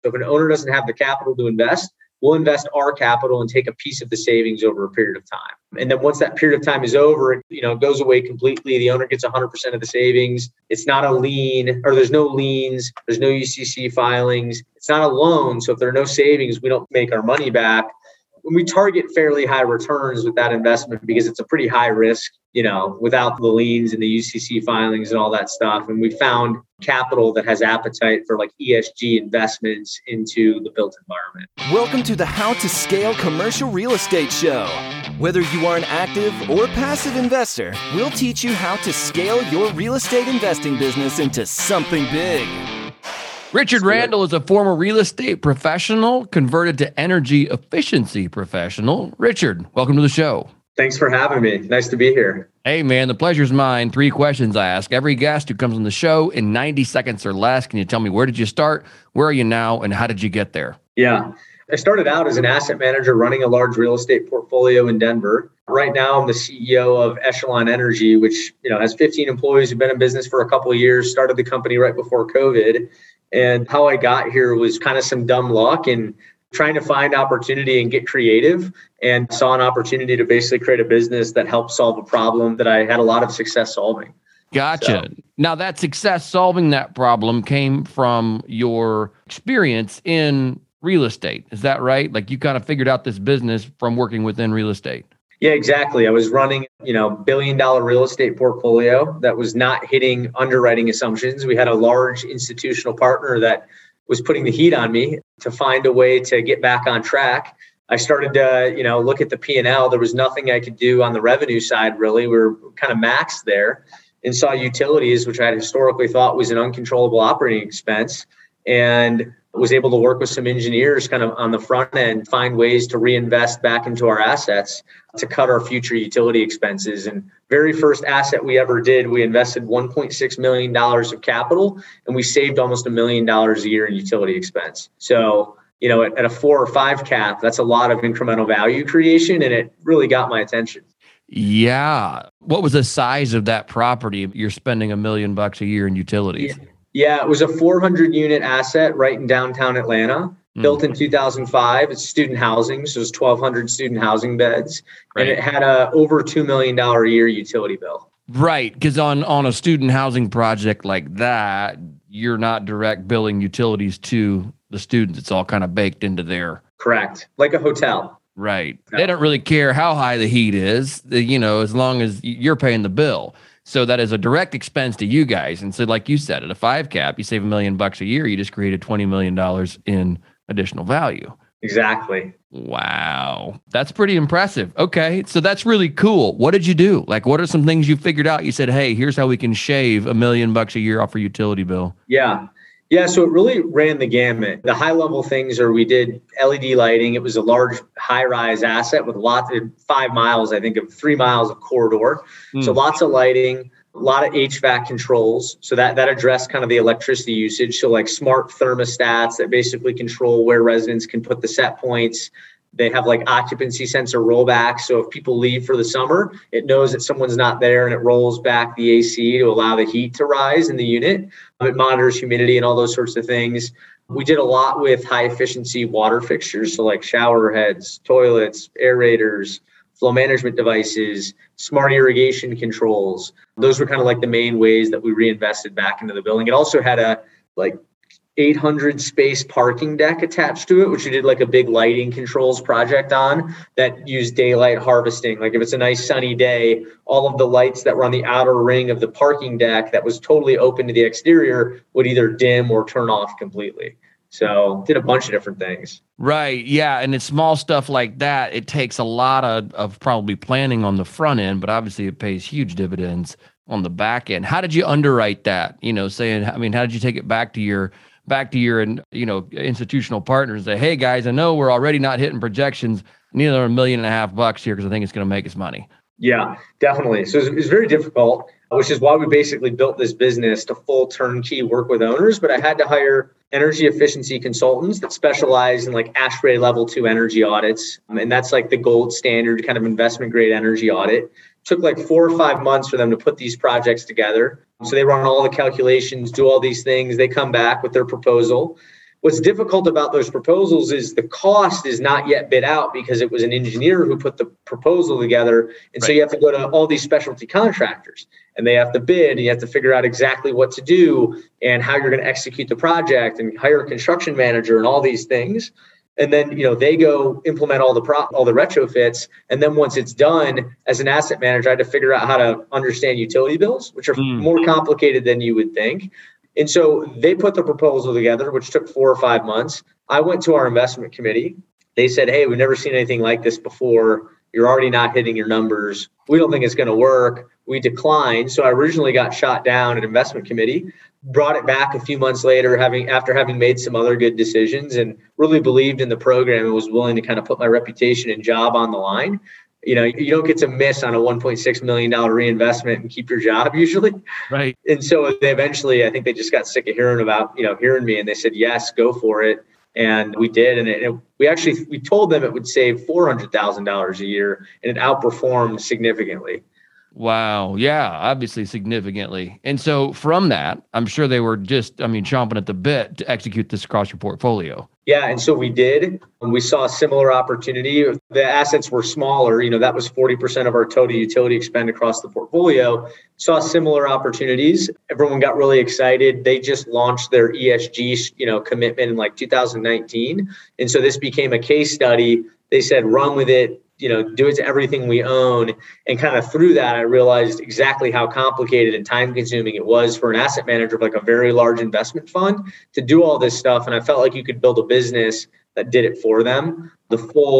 So if an owner doesn't have the capital to invest, we'll invest our capital and take a piece of the savings over a period of time. And then once that period of time is over, it goes away completely. The owner gets 100% of the savings. It's not a lien, or there's no liens. There's no UCC filings. It's not a loan. So if there are no savings, we don't make our money back. We target fairly high returns with that investment because it's a pretty high risk, without the liens and the UCC filings and all that stuff. And we found capital that has appetite for ESG investments into the built environment. Welcome to the How to Scale Commercial Real Estate Show. Whether you are an active or passive investor, we'll teach you how to scale your real estate investing business into something big. Richard Randall is a former real estate professional converted to energy efficiency professional. Richard, welcome to the show. Thanks for having me. Nice to be here. Hey, man, the pleasure's mine. 3 questions I ask every guest who comes on the show in 90 seconds or less. Can you tell me, where did you start? Where are you now? And how did you get there? Yeah. I started out as an asset manager running a large real estate portfolio in Denver. Right now, I'm the CEO of Echelon Energy, which has 15 employees who've been in business for a couple of years, started the company right before COVID. And how I got here was kind of some dumb luck and trying to find opportunity and get creative, and saw an opportunity to basically create a business that helped solve a problem that I had a lot of success solving. Gotcha. So, now, that success solving that problem came from your experience in real estate. Is that right? You kind of figured out this business from working within real estate. Yeah, exactly. I was running, $1 billion real estate portfolio that was not hitting underwriting assumptions. We had a large institutional partner that was putting the heat on me to find a way to get back on track. I started to, look at the P&L. There was nothing I could do on the revenue side, really. We were kind of maxed there, and saw utilities, which I had historically thought was an uncontrollable operating expense, and was able to work with some engineers kind of on the front end, find ways to reinvest back into our assets to cut our future utility expenses. And very first asset we ever did, we invested $1.6 million of capital, and we saved almost $1 million a year in utility expense. So, at a 4 or 5 cap, that's a lot of incremental value creation, and it really got my attention. Yeah. What was the size of that property? You're spending $1 million a year in utilities. Yeah, it was a 400 unit asset right in downtown Atlanta, built in 2005. It's student housing, so it's 1,200 student housing beds. Right. And it had a over $2 million a year utility bill. Right, because on a student housing project like that, you're not direct billing utilities to the students. It's all kind of baked into there. Correct, like a hotel. Right. No. They don't really care how high the heat is, as long as you're paying the bill. So that is a direct expense to you guys. And so like you said, at a 5 cap, you save $1 million a year. You just created $20 million in additional value. Exactly. Wow. That's pretty impressive. Okay. So that's really cool. What did you do? What are some things you figured out? You said, hey, here's how we can shave $1 million a year off our utility bill. Yeah, so it really ran the gamut. The high level things are we did LED lighting. It was a large high rise asset with 5 miles, I think, of 3 miles of corridor. So lots of lighting, a lot of HVAC controls. So that addressed kind of the electricity usage. So smart thermostats that basically control where residents can put the set points. They have occupancy sensor rollback. So if people leave for the summer, it knows that someone's not there, and it rolls back the AC to allow the heat to rise in the unit. It monitors humidity and all those sorts of things. We did a lot with high efficiency water fixtures. So shower heads, toilets, aerators, flow management devices, smart irrigation controls. Those were kind of the main ways that we reinvested back into the building. It also had a 800 space parking deck attached to it, which we did a big lighting controls project on that used daylight harvesting. If it's a nice sunny day, all of the lights that were on the outer ring of the parking deck that was totally open to the exterior would either dim or turn off completely. So did a bunch of different things. Right. Yeah. And it's small stuff like that. It takes a lot of probably planning on the front end, but obviously it pays huge dividends on the back end. How did you underwrite that? How did you take it back to your institutional partners and say, hey guys, I know we're already not hitting projections. I need another $1.5 million here because I think it's going to make us money. Yeah, definitely. So it's very difficult, which is why we basically built this business to full turnkey work with owners. But I had to hire energy efficiency consultants that specialize in ASHRAE level 2 energy audits. And that's the gold standard kind of investment grade energy audit. Took 4 or 5 months for them to put these projects together. So they run all the calculations, do all these things. They come back with their proposal. What's difficult about those proposals is the cost is not yet bid out because it was an engineer who put the proposal together. And so you have to go to all these specialty contractors and they have to bid and you have to figure out exactly what to do and how you're going to execute the project and hire a construction manager and all these things. And then, they go implement all the retrofits. And then once it's done, as an asset manager, I had to figure out how to understand utility bills, which are more complicated than you would think. And so they put the proposal together, which took 4 or 5 months. I went to our investment committee. They said, hey, we've never seen anything like this before. You're already not hitting your numbers. We don't think it's going to work. We declined. So I originally got shot down at investment committee, brought it back a few months later, after having made some other good decisions and really believed in the program and was willing to kind of put my reputation and job on the line. You don't get to miss on a $1.6 million reinvestment and keep your job usually. Right. And so they eventually, I think they just got sick of hearing me and they said, yes, go for it. And we did. And we told them it would save $400,000 a year and it outperformed significantly. Wow. Yeah, obviously significantly. And so from that, I'm sure they were chomping at the bit to execute this across your portfolio. Yeah. And so we did. We saw a similar opportunity. The assets were smaller. That was 40% of our total utility expend across the portfolio. Saw similar opportunities. Everyone got really excited. They just launched their ESG, commitment in like 2019. And so this became a case study. They said, run with it. Do it to everything we own. And kind of through that, I realized exactly how complicated and time consuming it was for an asset manager of like a very large investment fund to do all this stuff. And I felt like you could build a business that did it for them. The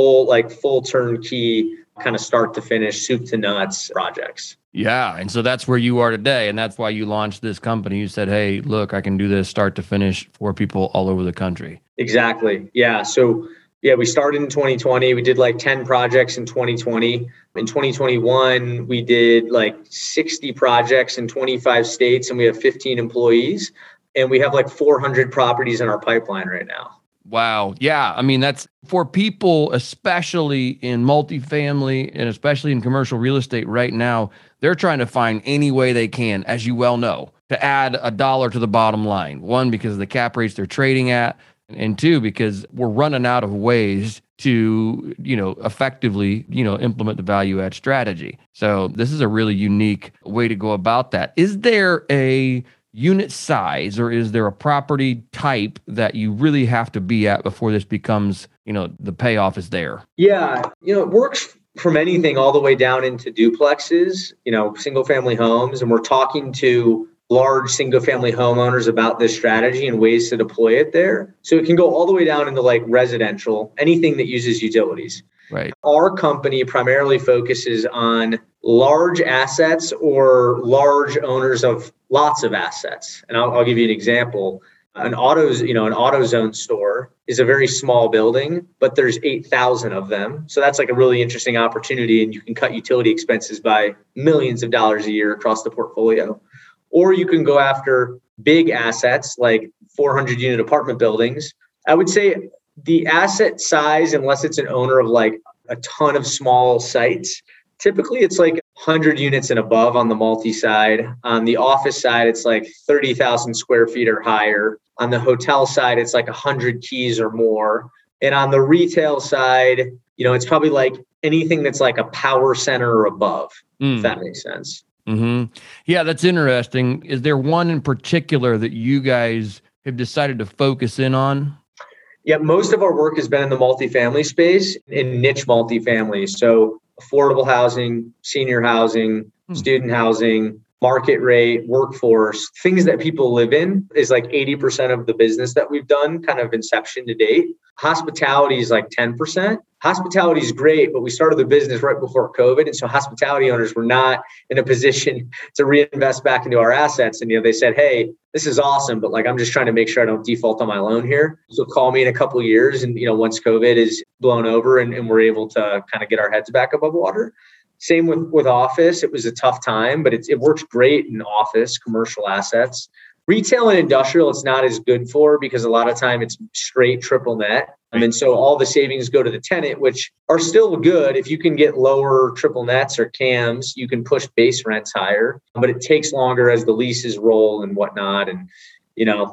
full turnkey kind of start to finish, soup to nuts projects. Yeah. And so that's where you are today. And that's why you launched this company. You said, hey, look, I can do this start to finish for people all over the country. Exactly. Yeah. So we started in 2020. We did like 10 projects in 2020. In 2021, we did like 60 projects in 25 states and we have 15 employees and we have like 400 properties in our pipeline right now. Wow. Yeah. I mean, that's for people, especially in multifamily and especially in commercial real estate right now, they're trying to find any way they can, as you well know, to add $1 to the bottom line. One, because of the cap rates they're trading at. And two, because we're running out of ways to, effectively, implement the value add strategy. So this is a really unique way to go about that. Is there a unit size or is there a property type that you really have to be at before this becomes, the payoff is there? Yeah. It works from anything all the way down into duplexes, single family homes. And we're talking to large single family homeowners about this strategy and ways to deploy it there. So it can go all the way down into like residential, anything that uses utilities. Right. Our company primarily focuses on large assets or large owners of lots of assets. And I'll give you an example. An AutoZone store is a very small building, but there's 8,000 of them. So that's like a really interesting opportunity. And you can cut utility expenses by millions of dollars a year across the portfolio. Or you can go after big assets like 400 unit apartment buildings. I would say the asset size, unless it's an owner of like a ton of small sites, typically it's like 100 units and above on the multi side. On the office side, it's like 30,000 square feet or higher. On the hotel side, it's like 100 keys or more. And on the retail side, it's probably like anything that's like a power center or above, if that makes sense. Mm-hmm. Yeah, that's interesting. Is there one in particular that you guys have decided to focus in on? Yeah, most of our work has been in the multifamily space, in niche multifamily. So affordable housing, senior housing, student housing, market rate, workforce, things that people live in is like 80% of the business that we've done kind of inception to date. Hospitality is like 10%. Hospitality is great, but we started the business right before COVID. And so hospitality owners were not in a position to reinvest back into our assets. And, they said, hey, this is awesome, but like, I'm just trying to make sure I don't default on my loan here. So call me in a couple of years. And, once COVID is blown over and we're able to kind of get our heads back above water. Same with office. It was a tough time, but it works great in office, commercial assets. Retail and industrial, it's not as good for because a lot of time it's straight triple net. And so all the savings go to the tenant, which are still good. If you can get lower triple nets or CAMs, you can push base rents higher, but it takes longer as the leases roll and whatnot. And,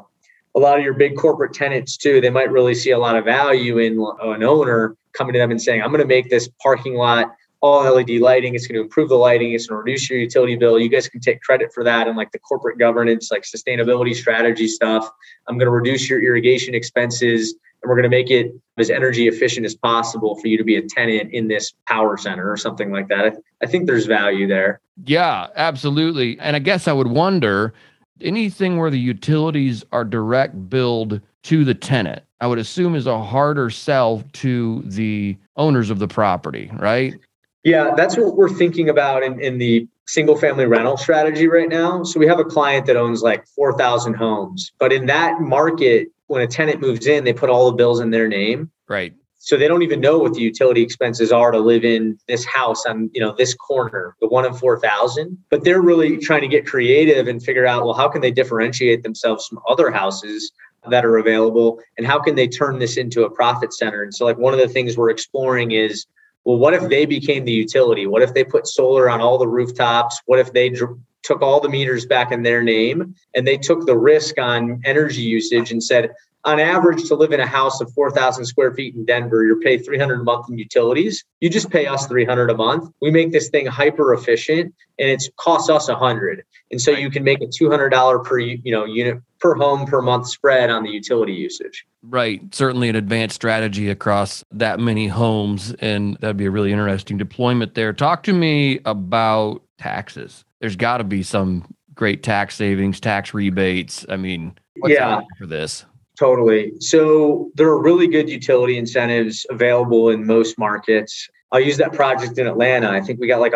a lot of your big corporate tenants too, they might really see a lot of value in an owner coming to them and saying, I'm going to make this parking lot all LED lighting. It's going to improve the lighting. It's going to reduce your utility bill. You guys can take credit for that. And like the corporate governance, like sustainability strategy stuff, I'm going to reduce your irrigation expenses. And we're going to make it as energy efficient as possible for you to be a tenant in this power center or something like that. I think there's value there. Yeah, absolutely. And I guess I would wonder, anything where the utilities are direct billed to the tenant, I would assume is a harder sell to the owners of the property, right? Yeah, that's what we're thinking about in the single family rental strategy right now. So we have a client that owns like 4,000 homes, but in that market, when a tenant moves in, they put all the bills in their name. Right. So they don't even know what the utility expenses are to live in this house on, this corner, the one in 4,000. But they're really trying to get creative and figure out, well, how can they differentiate themselves from other houses that are available? And how can they turn this into a profit center? And so like one of the things we're exploring is, well, what if they became the utility? What if they put solar on all the rooftops? What if they took all the meters back in their name and they took the risk on energy usage and said, on average, to live in a house of 4,000 square feet in Denver, you're paid $300 a month in utilities. You just pay us $300 a month. We make this thing hyper efficient, and it costs us $100. And so you can make a $200 per unit per home per month spread on the utility usage. Right. Certainly an advanced strategy across that many homes, and that'd be a really interesting deployment there. Talk to me about taxes. There's got to be some great tax savings, tax rebates. I mean, what's out for this? Totally. So there are really good utility incentives available in most markets. I'll use that project in Atlanta. I think we got like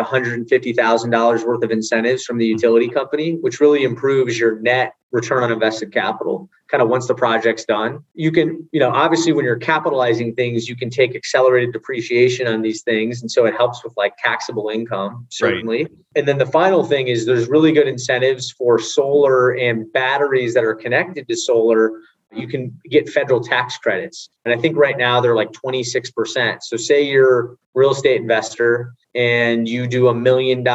$150,000 worth of incentives from the utility company, which really improves your net return on invested capital kind of once the project's done. You can, obviously when you're capitalizing things, you can take accelerated depreciation on these things. And so it helps with like taxable income, certainly. Right. And then the final thing is there's really good incentives for solar and batteries that are connected to solar. You can get federal tax credits. And I think right now they're like 26%. So say you're a real estate investor and you do $1 million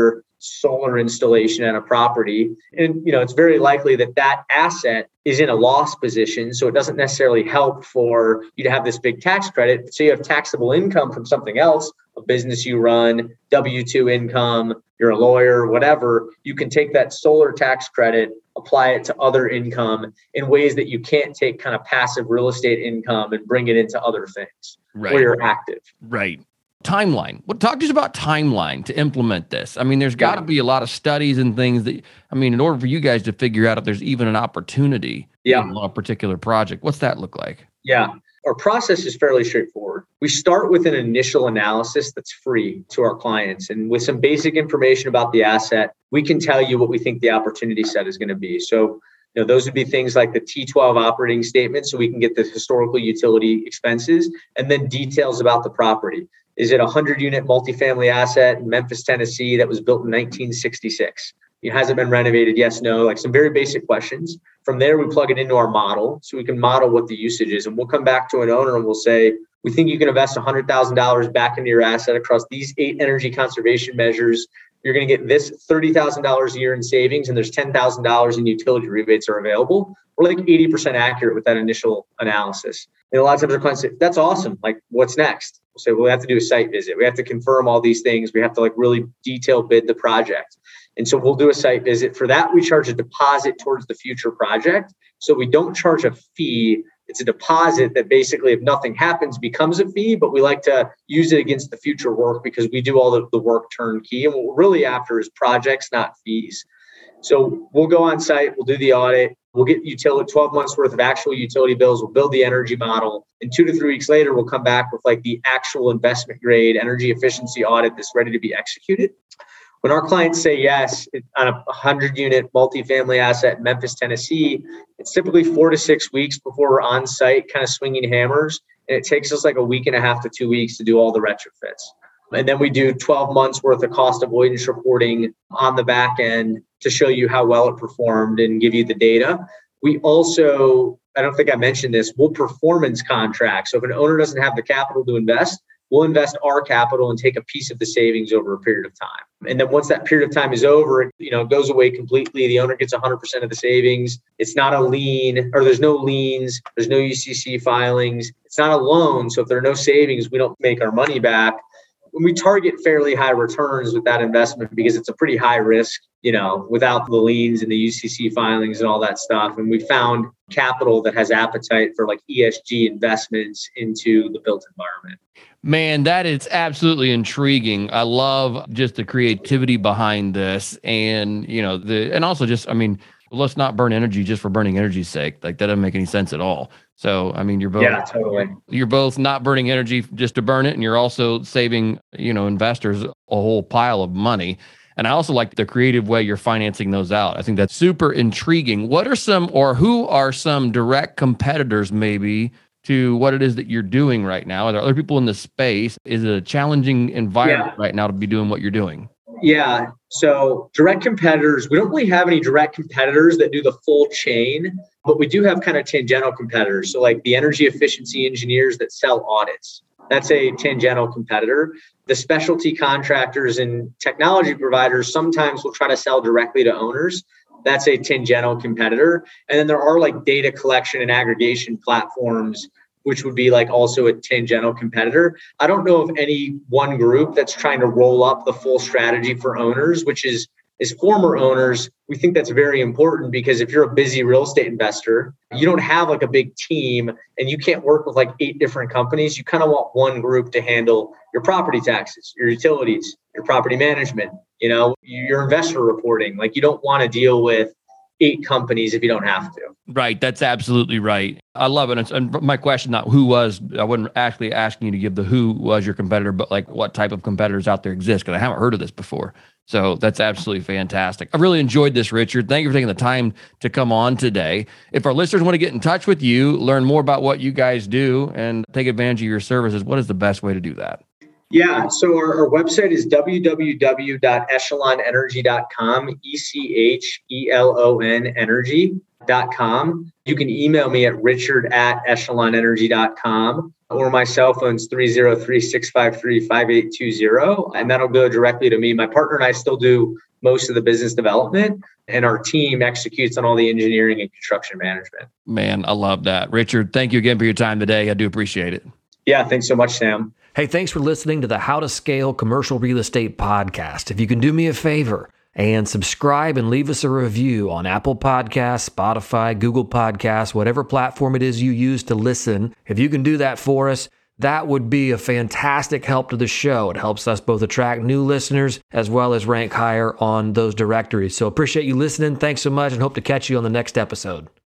solar installation at a property. And, it's very likely that asset is in a loss position. So it doesn't necessarily help for you to have this big tax credit. So you have taxable income from something else, a business you run, W-2 income, you're a lawyer, whatever. You can take that solar tax credit, apply it to other income in ways that you can't take kind of passive real estate income and bring it into other things where you're active. Right. Timeline. Talk to us about timeline to implement this. I mean, there's got to be a lot of studies and things that, in order for you guys to figure out if there's even an opportunity in a particular project, what's that look like? Yeah. Our process is fairly straightforward. We start with an initial analysis that's free to our clients. And with some basic information about the asset, we can tell you what we think the opportunity set is going to be. So, those would be things like the T12 operating statement, so we can get the historical utility expenses and then details about the property. Is it a 100-unit multifamily asset in Memphis, Tennessee that was built in 1966? It hasn't been renovated. Yes, no, like some very basic questions. From there, we plug it into our model so we can model what the usage is. And we'll come back to an owner and we'll say, we think you can invest $100,000 back into your asset across these 8 energy conservation measures. You're going to get this $30,000 a year in savings, and there's $10,000 in utility rebates are available. We're like 80% accurate with that initial analysis. And a lot of times our clients say, that's awesome. Like, what's next? We'll say, well, we have to do a site visit. We have to confirm all these things. We have to really detail bid the project. And so we'll do a site visit. For that, we charge a deposit towards the future project. So we don't charge a fee. It's a deposit that basically, if nothing happens, becomes a fee, but we like to use it against the future work because we do all the work turnkey. And what we're really after is projects, not fees. So we'll go on site, we'll do the audit, we'll get 12 months worth of actual utility bills, we'll build the energy model. And 2 to 3 weeks later, we'll come back with the actual investment grade energy efficiency audit that's ready to be executed. When our clients say yes on a 100-unit multifamily asset in Memphis, Tennessee, it's typically 4 to 6 weeks before we're on site kind of swinging hammers. And it takes us like a week and a half to 2 weeks to do all the retrofits. And then we do 12 months worth of cost avoidance reporting on the back end to show you how well it performed and give you the data. We also, I don't think I mentioned this, we'll performance contract. So if an owner doesn't have the capital to invest, we'll invest our capital and take a piece of the savings over a period of time. And then once that period of time is over, it goes away completely. The owner gets 100% of the savings. It's not a lien, or there's no liens. There's no UCC filings. It's not a loan. So if there are no savings, we don't make our money back. When we target fairly high returns with that investment because it's a pretty high risk, without the liens and the UCC filings and all that stuff. And we found capital that has appetite for like ESG investments into the built environment. Man, that is absolutely intriguing. I love just the creativity behind this, and let's not burn energy just for burning energy's sake. Like that doesn't make any sense at all. So, you're both not burning energy just to burn it, and you're also saving, investors a whole pile of money. And I also like the creative way you're financing those out. I think that's super intriguing. Who are some direct competitors maybe to what it is that you're doing right now? Are there other people in the space? Is it a challenging environment right now to be doing what you're doing? Yeah. So direct competitors, we don't really have any direct competitors that do the full chain, but we do have kind of tangential competitors. So like the energy efficiency engineers that sell audits, that's a tangential competitor. The specialty contractors and technology providers sometimes will try to sell directly to owners. That's a tangential competitor. And then there are like data collection and aggregation platforms, which would be like also a tangential competitor. I don't know of any one group that's trying to roll up the full strategy for owners, which is former owners. We think that's very important because if you're a busy real estate investor, you don't have like a big team and you can't work with like 8 different companies. You kind of want one group to handle your property taxes, your utilities, your property management, your investor reporting. Like you don't want to deal with 8 companies if you don't have to. Right. That's absolutely right. I love it. And my question, not who was, I wasn't actually asking you to give the who was your competitor, but like what type of competitors out there exist, because I haven't heard of this before. So that's absolutely fantastic. I've really enjoyed this, Richard. Thank you for taking the time to come on today. If our listeners want to get in touch with you, learn more about what you guys do, and take advantage of your services, what is the best way to do that? Yeah. So our website is www.echelonenergy.com, ECHELON energy.com. You can email me at richard@echelonenergy.com, or my cell phone's 303-653-5820. And that'll go directly to me. My partner and I still do most of the business development, and our team executes on all the engineering and construction management. Man, I love that. Richard, thank you again for your time today. I do appreciate it. Yeah. Thanks so much, Sam. Hey, thanks for listening to the How to Scale Commercial Real Estate podcast. If you can do me a favor and subscribe and leave us a review on Apple Podcasts, Spotify, Google Podcasts, whatever platform it is you use to listen, if you can do that for us, that would be a fantastic help to the show. It helps us both attract new listeners as well as rank higher on those directories. So appreciate you listening. Thanks so much, and hope to catch you on the next episode.